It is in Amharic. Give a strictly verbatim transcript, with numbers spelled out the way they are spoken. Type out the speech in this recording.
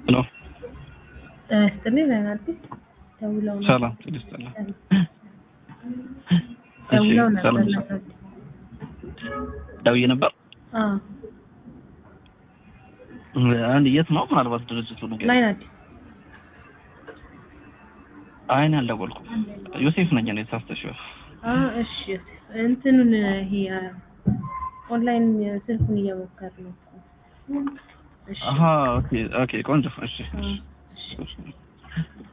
ሄሎ استني انا عارفه دولة ሰላም ትልስተላ دولة ሰላም ነበር ደውዬ ነበር አዎ አንድ የት ነው ምናልባት ድርጅቱ ነገር ላይ ናት አይን አልደወልኩም ዮሴፍ ነኝ እኔ ተሳስተሽው አ እሺ እንትኑን ይሄ ኦንላይን ስልኩን እየሞከር ነው እሺ አሃ ኦኬ ኦኬ ቆንጆ እሺ እሺ